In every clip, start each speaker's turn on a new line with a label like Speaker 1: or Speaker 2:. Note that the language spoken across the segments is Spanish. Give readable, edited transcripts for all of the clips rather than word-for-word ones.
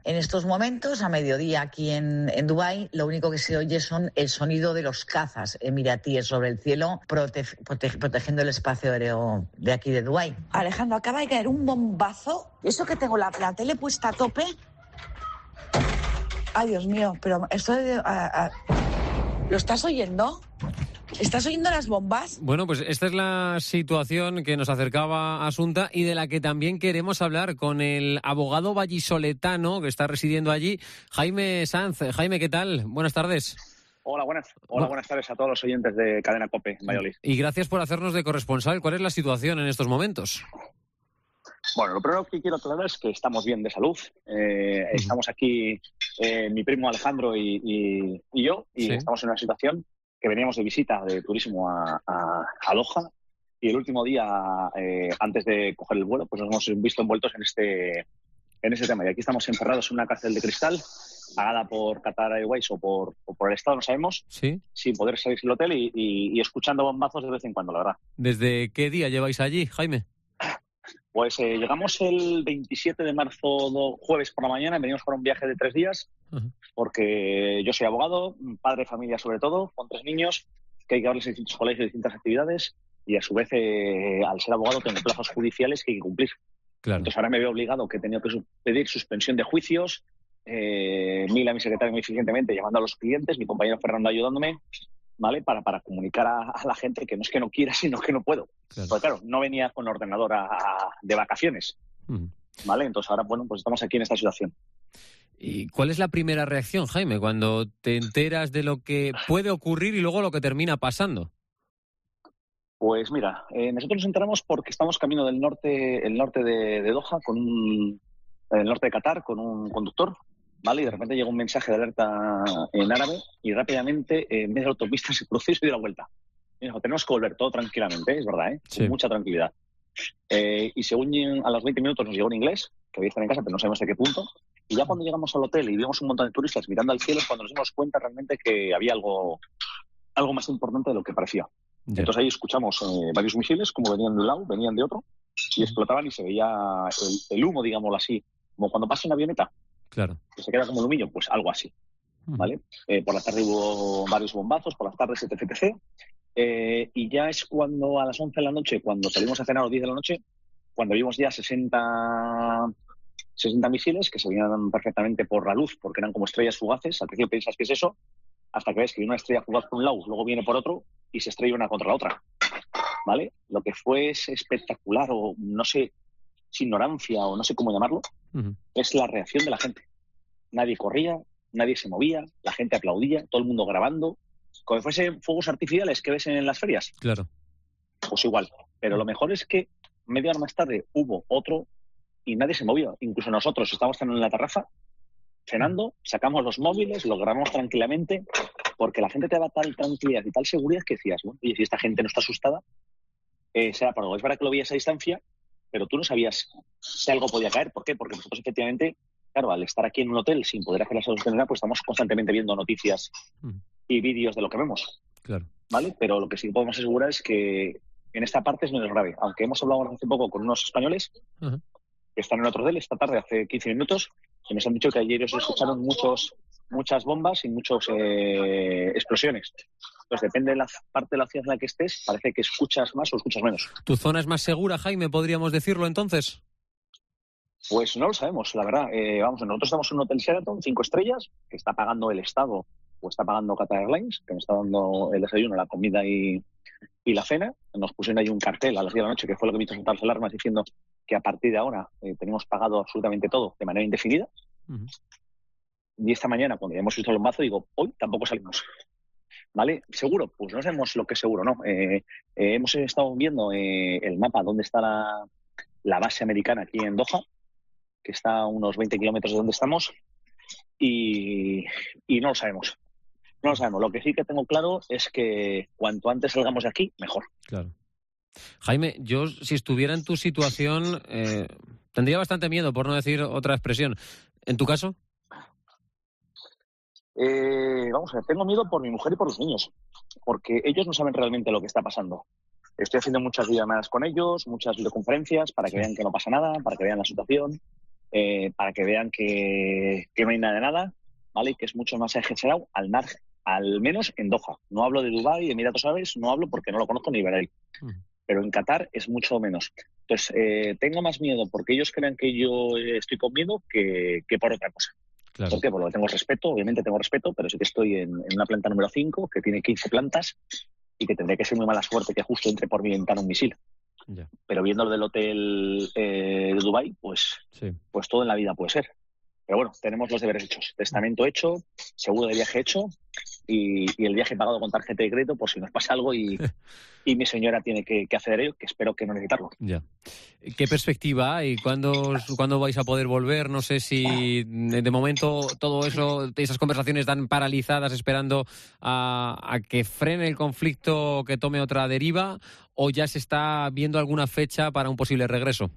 Speaker 1: En estos momentos, a mediodía aquí en Dubái, lo único que se oye son el sonido de los cazas emiratíes sobre el cielo, protegiendo el espacio aéreo de aquí de Dubái. Alejandro, acaba de caer un bombazo. Eso que tengo la tele puesta a tope. Ay, Dios mío, pero esto ¿lo estás oyendo? ¿Estás oyendo las bombas?
Speaker 2: Bueno, pues esta es la situación que nos acercaba Asunta y de la que también queremos hablar con el abogado vallisoletano que está residiendo allí, Jaime Sanz. Jaime, ¿qué tal? Buenas tardes.
Speaker 3: Hola, buenas tardes a todos los oyentes de Cadena COPE en Valladolid.
Speaker 2: Y gracias por hacernos de corresponsal. ¿Cuál es la situación en estos momentos?
Speaker 3: Bueno, lo primero que quiero aclarar es que estamos bien de salud. Estamos aquí, mi primo Alejandro y yo, y sí, estamos en una situación que veníamos de visita de turismo a Loja, y el último día, antes de coger el vuelo, pues nos hemos visto envueltos en este tema. Y aquí estamos encerrados en una cárcel de cristal, pagada por Qatar Airways o por el Estado, no sabemos, ¿sí?, sin poder salir del hotel y escuchando bombazos de vez en cuando, la verdad.
Speaker 2: ¿Desde qué día lleváis allí, Jaime?
Speaker 3: Pues llegamos el 27 de marzo, jueves por la mañana, y venimos para un viaje de 3 días, porque yo soy abogado, padre de familia sobre todo, con 3 niños, que hay que darles a distintos colegios, distintas actividades, y a su vez, al ser abogado, tengo plazos judiciales que hay que cumplir. Claro. Entonces ahora me veo obligado, que he tenido que pedir suspensión de juicios, Mila, mi secretaria, muy eficientemente llamando a los clientes, mi compañero Fernando ayudándome, ¿vale? Para comunicar a la gente que no es que no quiera, sino que no puedo. Claro. Porque claro, no venía con ordenador de vacaciones, ¿vale? Entonces ahora, bueno, pues estamos aquí en esta situación.
Speaker 2: ¿Y cuál es la primera reacción, Jaime, cuando te enteras de lo que puede ocurrir y luego lo que termina pasando?
Speaker 3: Pues mira, nosotros nos enteramos porque estamos camino del norte, el norte de Doha, el norte de Qatar, con un conductor, ¿vale? Y de repente llega un mensaje de alerta en árabe y rápidamente en medio de la autopista se produce y se dio la vuelta. Y dijo, tenemos que volver todo tranquilamente, es verdad,
Speaker 2: Sí.
Speaker 3: Con mucha tranquilidad. Y según a los 20 minutos nos llegó un inglés, que había estado en casa, pero no sabemos de qué punto. Y ya cuando llegamos al hotel y vimos un montón de turistas mirando al cielo, es cuando nos dimos cuenta realmente que había algo más importante de lo que parecía. Yeah. Entonces ahí escuchamos varios misiles, como venían de un lado, venían de otro, y explotaban y se veía el humo, digámoslo así, como cuando pasa una avioneta.
Speaker 2: Claro.
Speaker 3: Que se queda como alumillo, pues algo así, ¿vale? Por la tarde hubo varios bombazos, por las tardes etc. Y ya es cuando a las 11 de la noche, cuando salimos a cenar a las 10 de la noche, cuando vimos ya 60 misiles que se veían perfectamente por la luz, porque eran como estrellas fugaces. Al principio piensas que es eso, hasta que ves que viene una estrella fugaz por un lado, luego viene por otro y se estrella una contra la otra, ¿vale? Lo que fue espectacular, o no sé, si ignorancia o no sé cómo llamarlo, es la reacción de la gente. Nadie corría, nadie se movía, la gente aplaudía, todo el mundo grabando, como si fuesen fuegos artificiales que ves en las ferias.
Speaker 2: Claro.
Speaker 3: Pues igual. Pero lo mejor es que media hora más tarde hubo otro y nadie se movió. Incluso nosotros estábamos en la terraza cenando, sacamos los móviles, los grabamos tranquilamente, porque la gente te daba tal tranquilidad y tal seguridad que decías, bueno, y si esta gente no está asustada, será por algo. Es verdad que lo veías a distancia, pero tú no sabías si algo podía caer. ¿Por qué? Porque nosotros efectivamente, claro, al estar aquí en un hotel sin poder hacer la sostenibilidad, pues estamos constantemente viendo noticias y vídeos de lo que vemos.
Speaker 2: Claro.
Speaker 3: ¿Vale? Pero lo que sí podemos asegurar es que en esta parte es menos grave. Aunque hemos hablado hace poco con unos españoles que están en otro hotel esta tarde, hace 15 minutos, y nos han dicho que ayer se escucharon muchas bombas y muchas explosiones. Pues depende de la parte de la ciudad en la que estés, parece que escuchas más o escuchas menos.
Speaker 2: ¿Tu zona es más segura, Jaime, podríamos decirlo entonces?
Speaker 3: Pues no lo sabemos, la verdad. Nosotros estamos en un hotel Sheraton, 5 estrellas, que está pagando el Estado o está pagando Qatar Airlines, que nos está dando el desayuno, la comida y la cena. Nos pusieron ahí un cartel a las 10 de la noche, que fue lo que me hizo saltar las alarmas, diciendo que a partir de ahora tenemos pagado absolutamente todo de manera indefinida. Y esta mañana, cuando ya hemos visto el bombazo, digo, hoy tampoco salimos. ¿Vale? ¿Seguro? Pues no sabemos lo que es seguro, ¿no? Hemos estado viendo el mapa, dónde está la base americana aquí en Doha, que está a unos 20 kilómetros de donde estamos, y no lo sabemos. No lo sabemos. Lo que sí que tengo claro es que cuanto antes salgamos de aquí, mejor.
Speaker 2: Claro. Jaime, yo si estuviera en tu situación tendría bastante miedo, por no decir otra expresión. ¿En tu caso?
Speaker 3: Vamos a ver, tengo miedo por mi mujer y por los niños, porque ellos no saben realmente lo que está pasando. Estoy haciendo muchas videollamadas con ellos, muchas videoconferencias para que vean que no pasa nada, para que vean la situación. para que vean que no hay nada de nada, ¿vale? Y que es mucho más exagerado al menos en Doha. No hablo de Dubái, Emiratos Árabes, no hablo porque no lo conozco ni veré. Pero en Qatar es mucho menos. Entonces, tengo más miedo porque ellos crean que yo estoy con miedo que por otra cosa.
Speaker 2: Claro.
Speaker 3: ¿Por qué? Porque tengo respeto, obviamente tengo respeto, pero sí que estoy en una planta número 5, que tiene 15 plantas, y que tendría que ser muy mala suerte que justo entre por mi ventana un misil.
Speaker 2: Ya.
Speaker 3: Pero viendo lo del hotel de Dubái, pues todo en la vida puede ser. Pero bueno, tenemos los deberes hechos. Testamento hecho, seguro de viaje hecho y el viaje pagado con tarjeta de crédito por si nos pasa algo y mi señora tiene que hacer ello, que espero que no necesitarlo.
Speaker 2: Ya. ¿Qué perspectiva hay? ¿Cuándo vais a poder volver? No sé si de momento todo eso, esas conversaciones están paralizadas esperando a que frene el conflicto, que tome otra deriva, o ya se está viendo alguna fecha para un posible regreso.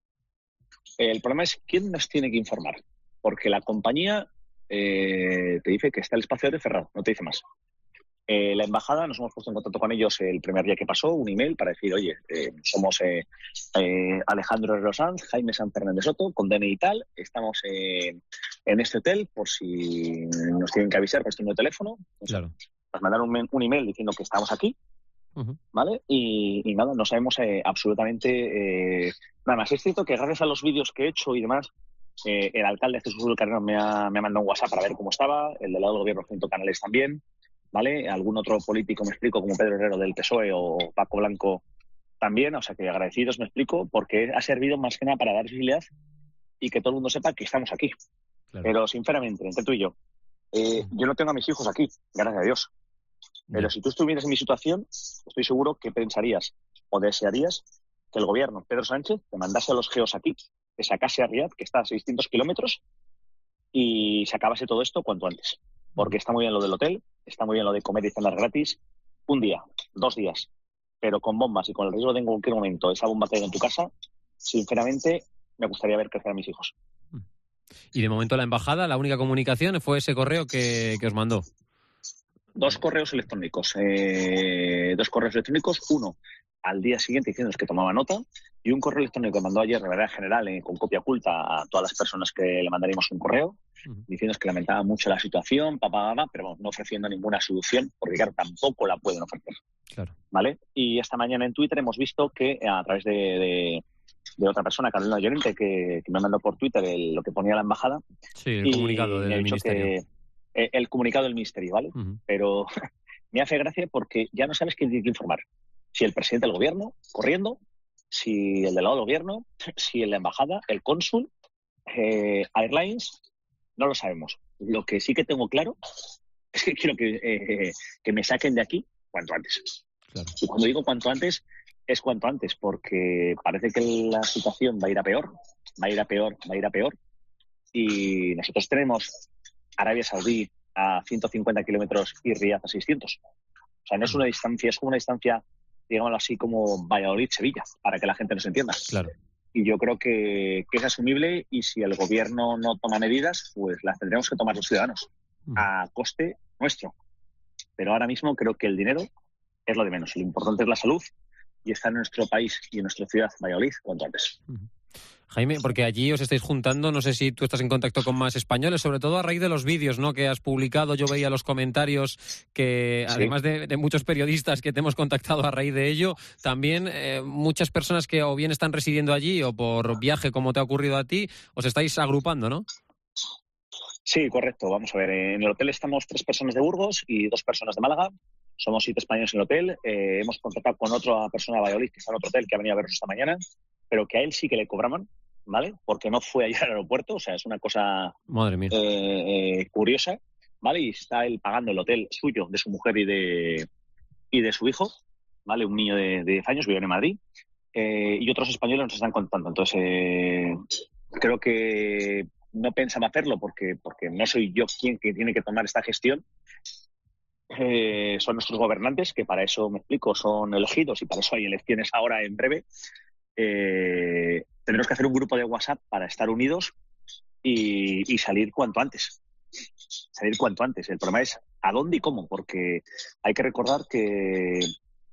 Speaker 3: El problema es quién nos tiene que informar. Porque la compañía te dice que está el espacio aéreo cerrado, no te dice más. La embajada, nos hemos puesto en contacto con ellos el primer día que pasó, un email para decir, oye, somos Alejandro Herrero Sanz, Jaime Sanz Fernández Soto, con DNI y tal, estamos en este hotel por si nos tienen que avisar por este número de teléfono.
Speaker 2: Claro.
Speaker 3: Nos mandaron un email diciendo que estamos aquí, ¿vale? Y nada, no sabemos absolutamente nada más. Es cierto que gracias a los vídeos que he hecho y demás, el alcalde Jesús Carrero me ha mandado un WhatsApp para ver cómo estaba, el del lado del gobierno junto a Canales también, ¿vale? Algún otro político, me explico, como Pedro Herrero del PSOE o Paco Blanco también, o sea que agradecidos, me explico, porque ha servido más que nada para dar visibilidad y que todo el mundo sepa que estamos aquí. Claro. Pero sinceramente, entre tú y yo no tengo a mis hijos aquí, gracias a Dios. Pero si tú estuvieras en mi situación, estoy seguro que pensarías o desearías que el gobierno, Pedro Sánchez, te mandase a los geos aquí, que sacase a Riad, que está a 600 kilómetros, y se acabase todo esto cuanto antes. Porque está muy bien lo del hotel, está muy bien lo de comer y cenar gratis, un día, 2 días, pero con bombas y con el riesgo de en cualquier momento esa bomba caiga en tu casa, sinceramente me gustaría ver crecer a mis hijos.
Speaker 2: Y de momento la embajada, la única comunicación fue ese correo que os mandó.
Speaker 3: 2 correos electrónicos. 2 correos electrónicos, uno al día siguiente diciendo que tomaba nota, y un correo electrónico que mandó ayer de manera general con copia oculta a todas las personas que le mandaríamos un correo, diciendo que lamentaba mucho la situación, pero no ofreciendo ninguna solución, porque claro, tampoco la pueden ofrecer. Claro. ¿Vale? Y esta mañana en Twitter hemos visto que a través de otra persona, Carolina Llorente, que me mandó por Twitter lo que ponía la embajada.
Speaker 2: Sí, el comunicado del ministerio.
Speaker 3: El comunicado del ministerio, ¿vale? Pero me hace gracia porque ya no sabes quién tiene que informar. Si el presidente del gobierno, corriendo, si el delegado del gobierno, si en la embajada, el cónsul, Airlines, no lo sabemos. Lo que sí que tengo claro es que quiero que me saquen de aquí cuanto antes. Claro. Y cuando digo cuanto antes, es cuanto antes, porque parece que la situación va a ir a peor, va a ir a peor, y nosotros tenemos Arabia Saudí a 150 kilómetros y Riad a 600. O sea, no es una distancia, es como una distancia, digámoslo así, como Valladolid-Sevilla, para que la gente nos entienda.
Speaker 2: Claro.
Speaker 3: Y yo creo que es asumible, y si el gobierno no toma medidas, pues las tendremos que tomar los ciudadanos, a coste nuestro. Pero ahora mismo creo que el dinero es lo de menos. Lo importante es la salud y estar en nuestro país y en nuestra ciudad, Valladolid, cuanto antes.
Speaker 2: Jaime, porque allí os estáis juntando, no sé si tú estás en contacto con más españoles, sobre todo a raíz de los vídeos, ¿no?, que has publicado. Yo veía los comentarios que, además de muchos periodistas que te hemos contactado a raíz de ello, también muchas personas que o bien están residiendo allí o por viaje, como te ha ocurrido a ti, os estáis agrupando, ¿no?
Speaker 3: Sí, correcto. Vamos a ver, en el hotel estamos 3 personas de Burgos y 2 personas de Málaga. Somos 7 españoles en el hotel. Hemos contactado con otra persona de Valladolid que está en otro hotel, que ha venido a vernos esta mañana, pero que a él sí que le cobraban, ¿vale? Porque no fue allá al aeropuerto. O sea, es una cosa curiosa, ¿vale? Y está él pagando el hotel suyo, de su mujer y de su hijo, ¿vale? Un niño de 10 años, vive en Madrid. Y otros españoles nos están contando. Entonces, creo que no pensaba hacerlo porque no soy yo quien que tiene que tomar esta gestión. Son nuestros gobernantes, que para eso, me explico, son elegidos, y para eso hay elecciones ahora en breve. Tendremos que hacer un grupo de WhatsApp para estar unidos y salir cuanto antes. El problema es a dónde y cómo, porque hay que recordar que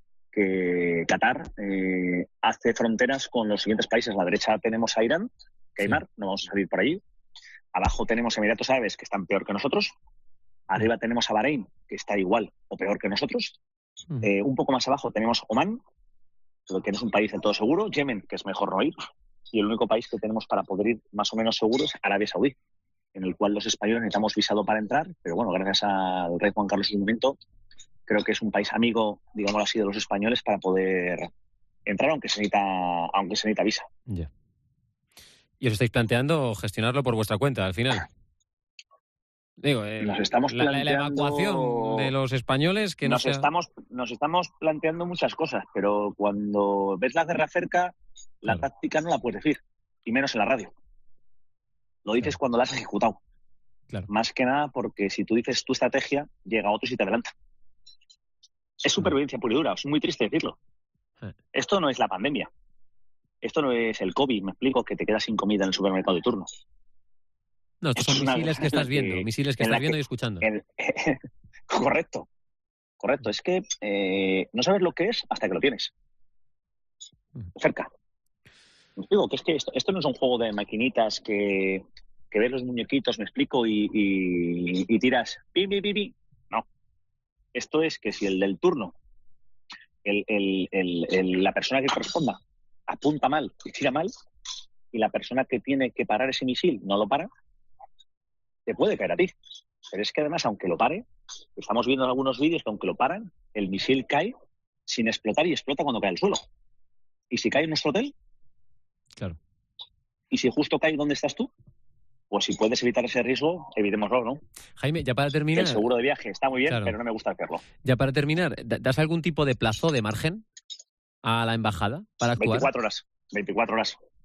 Speaker 3: Qatar hace fronteras con los siguientes países. A la derecha tenemos a Irán, que hay mar, no vamos a salir por allí. Abajo tenemos Emiratos Árabes, que están peor que nosotros. Arriba tenemos a Bahrein, que está igual o peor que nosotros. Un poco más abajo tenemos Omán, que no es un país del todo seguro. Yemen, que es mejor no ir. Y el único país que tenemos para poder ir más o menos seguro es Arabia Saudí, en el cual los españoles necesitamos visado para entrar, pero bueno, gracias al rey Juan Carlos en su momento, creo que es un país amigo, digámoslo así, de los españoles para poder entrar, aunque se necesita visa.
Speaker 2: Yeah. ¿Y os estáis planteando gestionarlo por vuestra cuenta al final? Digo,
Speaker 3: nos estamos planteando...
Speaker 2: la evacuación de los españoles que
Speaker 3: nos estamos planteando muchas cosas, pero cuando ves la guerra cerca, la táctica no la puedes decir, y menos en la radio. Lo dices cuando la has ejecutado. Claro. Más que nada porque si tú dices tu estrategia, llega otro y te adelanta. Es supervivencia pura y dura, es muy triste decirlo. Esto no es la pandemia. Esto no es el COVID, me explico, que te quedas sin comida en el supermercado de turno.
Speaker 2: No, estos son misiles que estás viendo, misiles que estás viendo y escuchando.
Speaker 3: Correcto. Es que no sabes lo que es hasta que lo tienes. Cerca. Me explico, que es que esto no es un juego de maquinitas que ves los muñequitos, me explico, y tiras pi, pi, pi, pi. No. Esto es que si el del turno, la persona que corresponda, apunta mal y tira mal, y la persona que tiene que parar ese misil no lo para, te puede caer a ti. Pero es que además, aunque lo pare, estamos viendo en algunos vídeos que aunque lo paran, el misil cae sin explotar y explota cuando cae al suelo. ¿Y si cae en nuestro hotel?
Speaker 2: Claro.
Speaker 3: ¿Y si justo cae donde estás tú? Pues si puedes evitar ese riesgo, evitémoslo, ¿no?
Speaker 2: Jaime, ya para terminar...
Speaker 3: El seguro de viaje está muy bien, pero no me gusta hacerlo.
Speaker 2: Ya para terminar, ¿das algún tipo de plazo, de margen a la embajada para actuar?
Speaker 3: 24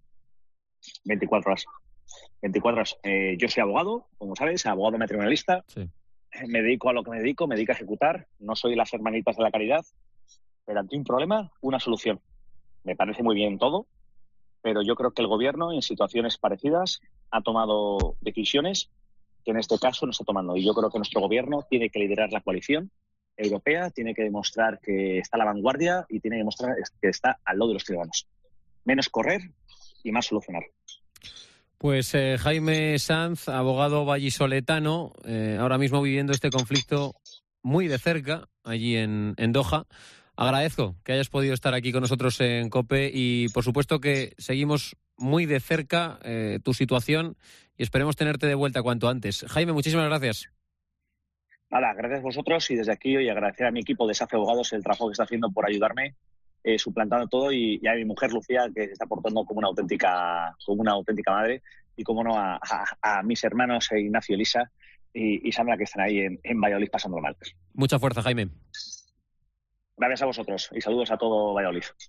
Speaker 3: horas. Yo soy abogado, como sabes, abogado matrimonialista.
Speaker 2: Sí.
Speaker 3: Me dedico a lo que me dedico a ejecutar. No soy las hermanitas de la caridad, pero ante un problema, una solución. Me parece muy bien todo, pero yo creo que el gobierno, en situaciones parecidas, ha tomado decisiones que en este caso no está tomando. Y yo creo que nuestro gobierno tiene que liderar la coalición europea, tiene que demostrar que está a la vanguardia y tiene que demostrar que está al lado de los ciudadanos. Menos correr y más solucionar.
Speaker 2: Pues Jaime Sanz, abogado vallisoletano, ahora mismo viviendo este conflicto muy de cerca, allí en Doha. Agradezco que hayas podido estar aquí con nosotros en COPE y, por supuesto, que seguimos muy de cerca tu situación y esperemos tenerte de vuelta cuanto antes. Jaime, muchísimas gracias.
Speaker 3: Nada, gracias a vosotros y desde aquí hoy agradecer a mi equipo de SAFE Abogados el trabajo que está haciendo por ayudarme, suplantando todo y a mi mujer Lucía, que se está portando como una auténtica madre, y como no a mis hermanos Ignacio, Elisa y Sandra, que están ahí en Valladolid pasando mal.
Speaker 2: Mucha fuerza, Jaime.
Speaker 3: Gracias a vosotros y saludos a todo Valladolid.